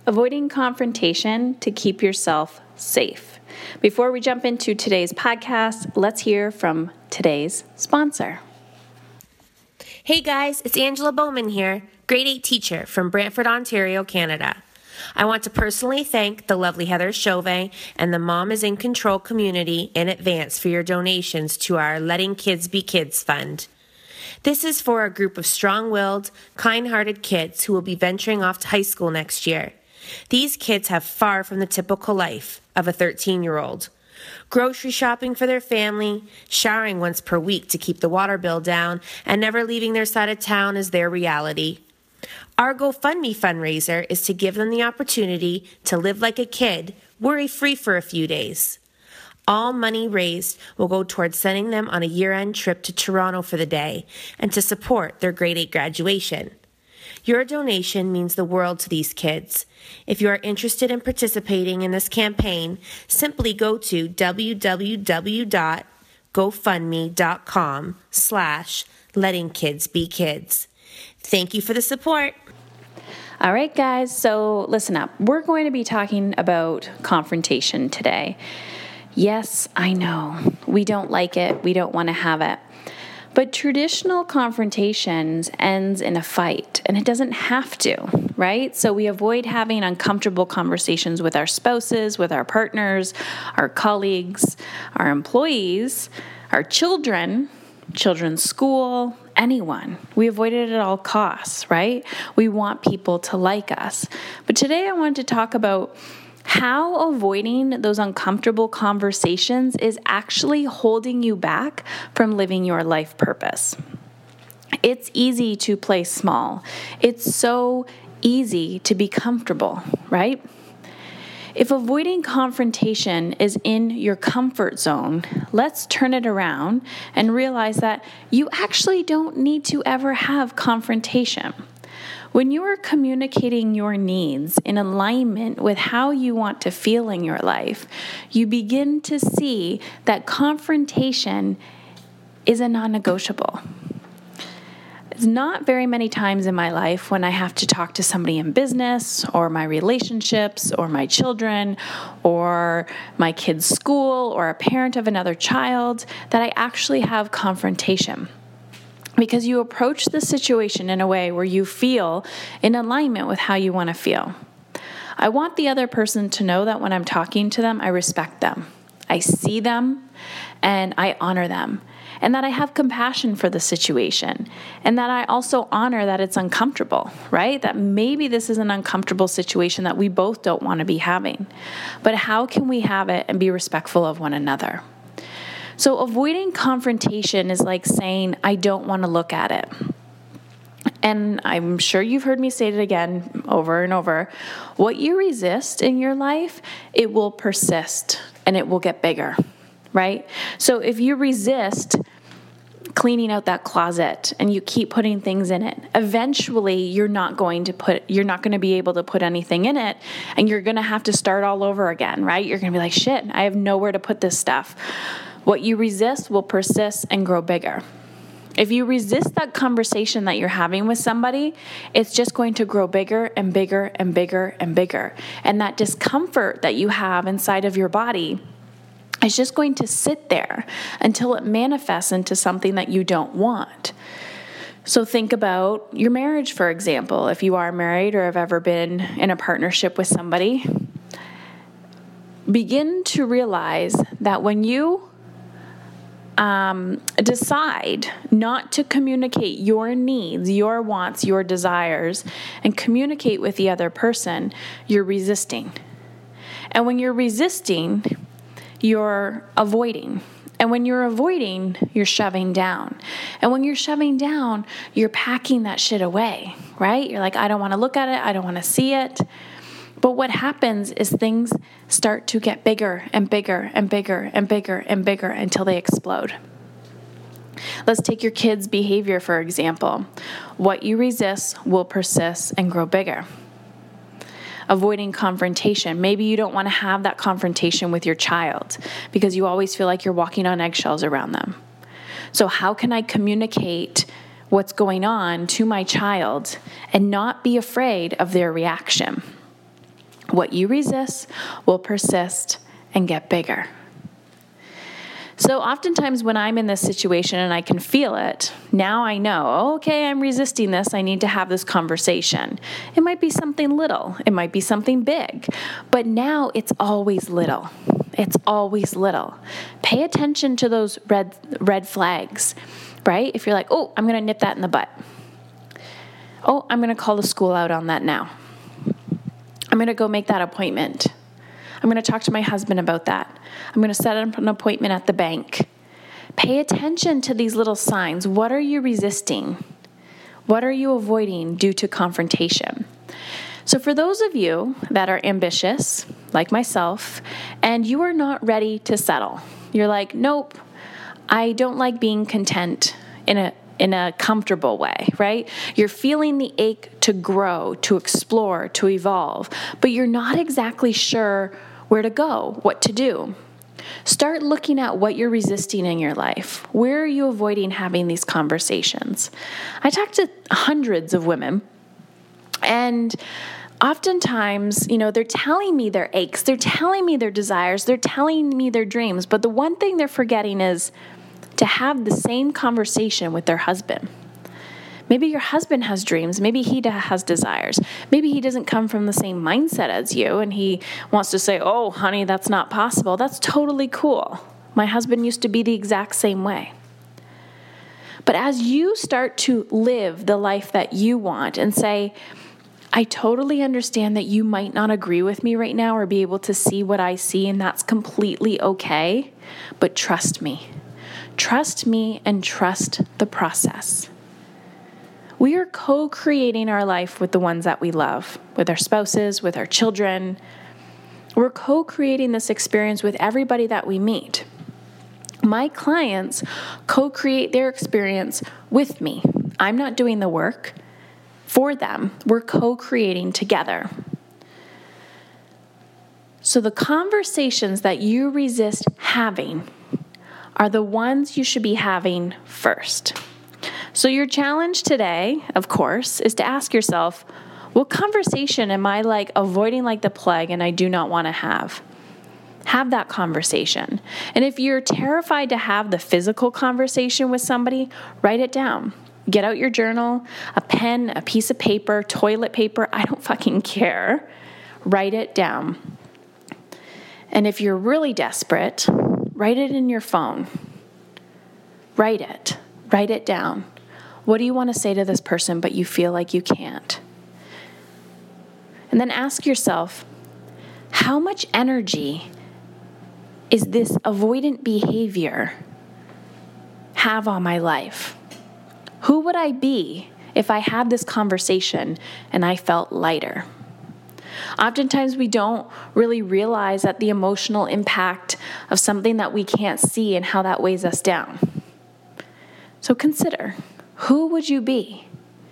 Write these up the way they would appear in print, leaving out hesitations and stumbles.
avoiding confrontation to keep yourself safe. Before we jump into today's podcast, let's hear from today's sponsor. Hey guys, it's Angela Bowman here, grade 8 teacher from Brantford, Ontario, Canada. I want to personally thank the lovely Heather Chauvin and the Mom is in Control community in advance for your donations to our Letting Kids Be Kids Fund. This is for a group of strong-willed, kind-hearted kids who will be venturing off to high school next year. These kids have far from the typical life of a 13-year-old. Grocery shopping for their family, showering once per week to keep the water bill down, and never leaving their side of town is their reality. Our GoFundMe fundraiser is to give them the opportunity to live like a kid, worry-free for a few days. All money raised will go towards sending them on a year-end trip to Toronto for the day and to support their grade 8 graduation. Your donation means the world to these kids. If you are interested in participating in this campaign, simply go to www.gofundme.com/lettingkidsbekids. Thank you for the support. All right, guys, so listen up. We're going to be talking about confrontation today. Yes, I know. We don't like it. We don't want to have it. But traditional confrontations ends in a fight, and it doesn't have to, right? So we avoid having uncomfortable conversations with our spouses, with our partners, our colleagues, our employees, our children's school, anyone. We avoid it at all costs, right? We want people to like us. But today I want to talk about how avoiding those uncomfortable conversations is actually holding you back from living your life purpose. It's easy to play small. It's so easy to be comfortable, right? If avoiding confrontation is in your comfort zone, let's turn it around and realize that you actually don't need to ever have confrontation. When you are communicating your needs in alignment with how you want to feel in your life, you begin to see that confrontation is a non-negotiable. It's not very many times in my life when I have to talk to somebody in business or my relationships or my children or my kid's school or a parent of another child that I actually have confrontation. Because you approach the situation in a way where you feel in alignment with how you want to feel. I want the other person to know that when I'm talking to them, I respect them. I see them and I honor them. And that I have compassion for the situation. And that I also honor that it's uncomfortable, right? That maybe this is an uncomfortable situation that we both don't want to be having. But how can we have it and be respectful of one another? So avoiding confrontation is like saying, I don't want to look at it. And I'm sure you've heard me say it again over and over. What you resist in your life, it will persist and it will get bigger, right? So if you resist cleaning out that closet and you keep putting things in it, eventually you're not going to be able to put anything in it, and you're going to have to start all over again, right? You're going to be like, shit, I have nowhere to put this stuff. What you resist will persist and grow bigger. If you resist that conversation that you're having with somebody, it's just going to grow bigger and bigger and bigger and bigger. And that discomfort that you have inside of your body is just going to sit there until it manifests into something that you don't want. So think about your marriage, for example. If you are married or have ever been in a partnership with somebody, begin to realize that when you decide not to communicate your needs, your wants, your desires, and communicate with the other person, you're resisting. And when you're resisting, you're avoiding. And when you're avoiding, you're shoving down. And when you're shoving down, you're packing that shit away, right? You're like, I don't want to look at it. I don't want to see it. But what happens is things start to get bigger and bigger and bigger and bigger and bigger until they explode. Let's take your kids' behavior, for example. What you resist will persist and grow bigger. Avoiding confrontation. Maybe you don't want to have that confrontation with your child because you always feel like you're walking on eggshells around them. So how can I communicate what's going on to my child and not be afraid of their reaction? What you resist will persist and get bigger. So oftentimes when I'm in this situation and I can feel it, now I know, okay, I'm resisting this. I need to have this conversation. It might be something little. It might be something big. But now it's always little. It's always little. Pay attention to those red flags, right? If you're like, oh, I'm going to nip that in the butt. Oh, I'm going to call the school out on that now. I'm going to go make that appointment. I'm going to talk to my husband about that. I'm going to set up an appointment at the bank. Pay attention to these little signs. What are you resisting? What are you avoiding due to confrontation? So for those of you that are ambitious, like myself, and you are not ready to settle, you're like, nope, I don't like being content in a comfortable way, right? You're feeling the ache to grow, to explore, to evolve, but you're not exactly sure where to go, what to do. Start looking at what you're resisting in your life. Where are you avoiding having these conversations? I talk to hundreds of women, and oftentimes, they're telling me their aches, they're telling me their desires, they're telling me their dreams, but the one thing they're forgetting is to have the same conversation with their husband. Maybe your husband has dreams. Maybe he has desires. Maybe he doesn't come from the same mindset as you and he wants to say, oh, honey, that's not possible. That's totally cool. My husband used to be the exact same way. But as you start to live the life that you want and say, I totally understand that you might not agree with me right now or be able to see what I see, and that's completely okay, but trust me. Trust me and trust the process. We are co-creating our life with the ones that we love, with our spouses, with our children. We're co-creating this experience with everybody that we meet. My clients co-create their experience with me. I'm not doing the work for them. We're co-creating together. So the conversations that you resist having are the ones you should be having first. So your challenge today, of course, is to ask yourself, what conversation am I avoiding like the plague and I do not want to have? Have that conversation. And if you're terrified to have the physical conversation with somebody, write it down. Get out your journal, a pen, a piece of paper, toilet paper, I don't fucking care. Write it down. And if you're really desperate, write it in your phone. Write it down. What do you want to say to this person, but you feel like you can't? And then ask yourself, how much energy is this avoidant behavior have on my life? Who would I be if I had this conversation and I felt lighter? Oftentimes we don't really realize that the emotional impact of something that we can't see and how that weighs us down. So consider, who would you be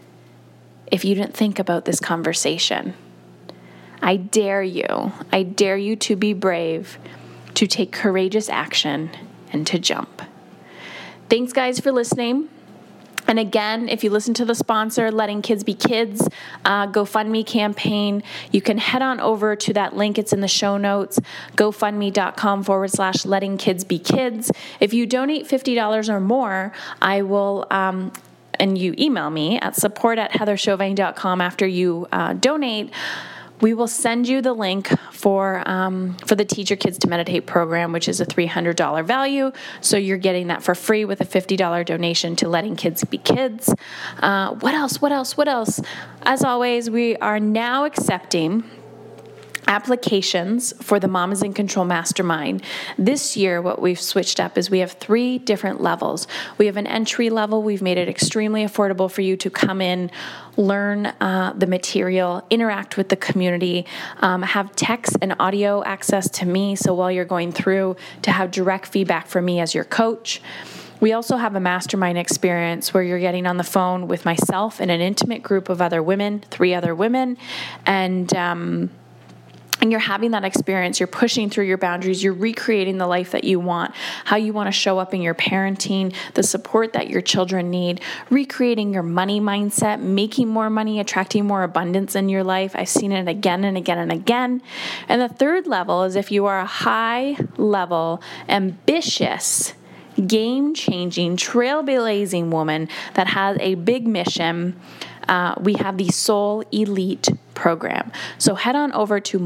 if you didn't think about this conversation? I dare you to be brave, to take courageous action, and to jump. Thanks, guys, for listening. And again, if you listen to the sponsor, Letting Kids Be Kids, GoFundMe campaign, you can head on over to that link. It's in the show notes, gofundme.com/Letting Kids Be Kids. If you donate $50 or more, I will, and you email me at support@heatherchauvin.com after you donate, we will send you the link for the Teach Your Kids to Meditate program, which is a $300 value. So you're getting that for free with a $50 donation to Letting Kids Be Kids. What else? As always, we are now accepting applications for the Mom is in Control Mastermind. This year, what we've switched up is we have 3 different levels. We have an entry level. We've made it extremely affordable for you to come in, learn the material, interact with the community, have text and audio access to me. So while you're going through, to have direct feedback from me as your coach. We also have a mastermind experience where you're getting on the phone with myself and an intimate group of other women, 3 other women, and and you're having that experience, you're pushing through your boundaries, you're recreating the life that you want, how you want to show up in your parenting, the support that your children need, recreating your money mindset, making more money, attracting more abundance in your life. I've seen it again and again and again. And the third level is if you are a high level, ambitious, game-changing, trailblazing woman that has a big mission, we have the Soul Elite program. So head on over to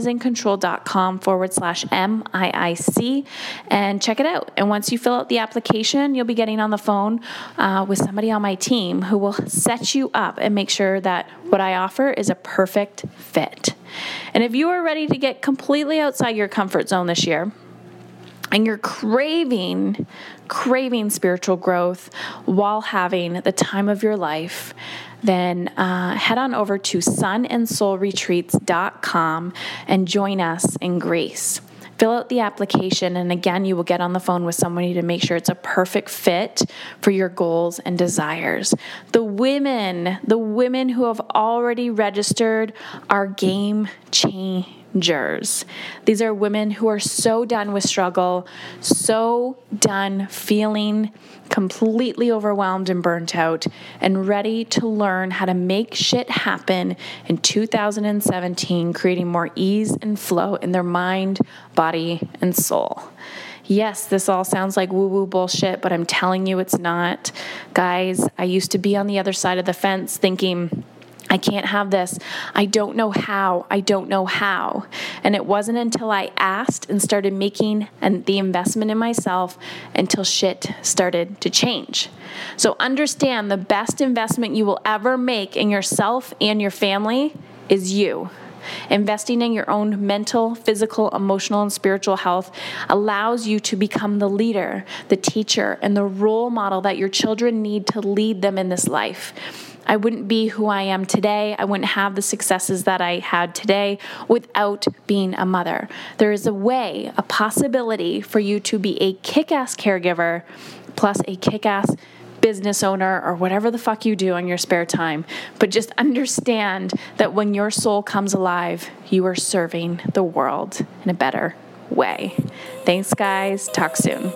mamasincontrol.com/MIIC and check it out. And once you fill out the application, you'll be getting on the phone with somebody on my team who will set you up and make sure that what I offer is a perfect fit. And if you are ready to get completely outside your comfort zone this year, and you're craving spiritual growth while having the time of your life, then head on over to sunandsoulretreats.com and join us in Grace. Fill out the application, and again, you will get on the phone with somebody to make sure it's a perfect fit for your goals and desires. The women who have already registered are game changers. These are women who are so done with struggle, so done feeling completely overwhelmed and burnt out, and ready to learn how to make shit happen in 2017, creating more ease and flow in their mind, body, and soul. Yes, this all sounds like woo-woo bullshit, but I'm telling you it's not. Guys, I used to be on the other side of the fence thinking, I can't have this. I don't know how. And it wasn't until I asked and started making the investment in myself until shit started to change. So understand, the best investment you will ever make in yourself and your family is you. Investing in your own mental, physical, emotional, and spiritual health allows you to become the leader, the teacher, and the role model that your children need to lead them in this life. I wouldn't be who I am today. I wouldn't have the successes that I had today without being a mother. There is a way, a possibility for you to be a kick-ass caregiver plus a kick-ass business owner or whatever the fuck you do in your spare time. But just understand that when your soul comes alive, you are serving the world in a better way. Thanks, guys. Talk soon.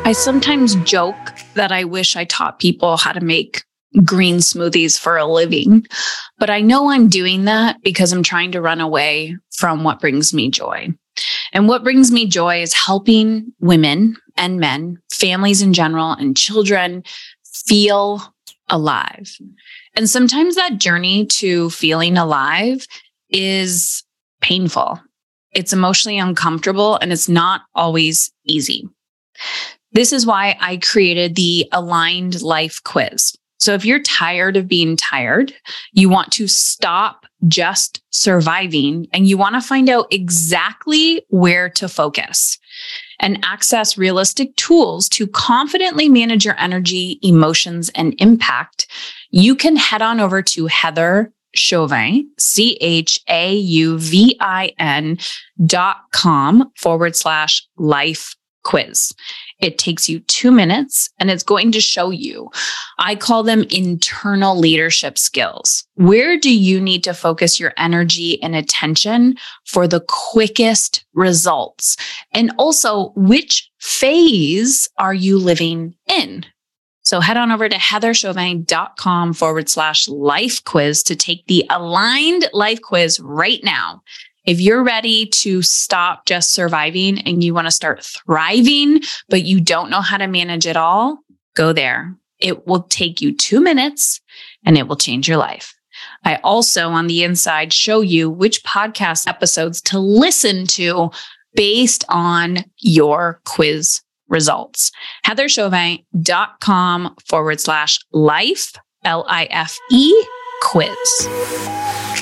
I sometimes joke that I wish I taught people how to make green smoothies for a living, but I know I'm doing that because I'm trying to run away from what brings me joy. And what brings me joy is helping women and men, families in general, and children feel alive. And sometimes that journey to feeling alive is painful. It's emotionally uncomfortable, and it's not always easy. This is why I created the Aligned Life Quiz. So if you're tired of being tired, you want to stop just surviving, and you want to find out exactly where to focus and access realistic tools to confidently manage your energy, emotions, and impact, you can head on over to Heather Chauvin, CHAUVIN.com/life quiz. It takes you 2 minutes and it's going to show you, I call them internal leadership skills. Where do you need to focus your energy and attention for the quickest results? And also, which phase are you living in? So head on over to heatherchauvin.com/life quiz to take the Aligned Life Quiz right now. If you're ready to stop just surviving and you want to start thriving, but you don't know how to manage it all, go there. It will take you 2 minutes and it will change your life. I also, on the inside, show you which podcast episodes to listen to based on your quiz results. heatherchauvin.com/life, LIFE quiz.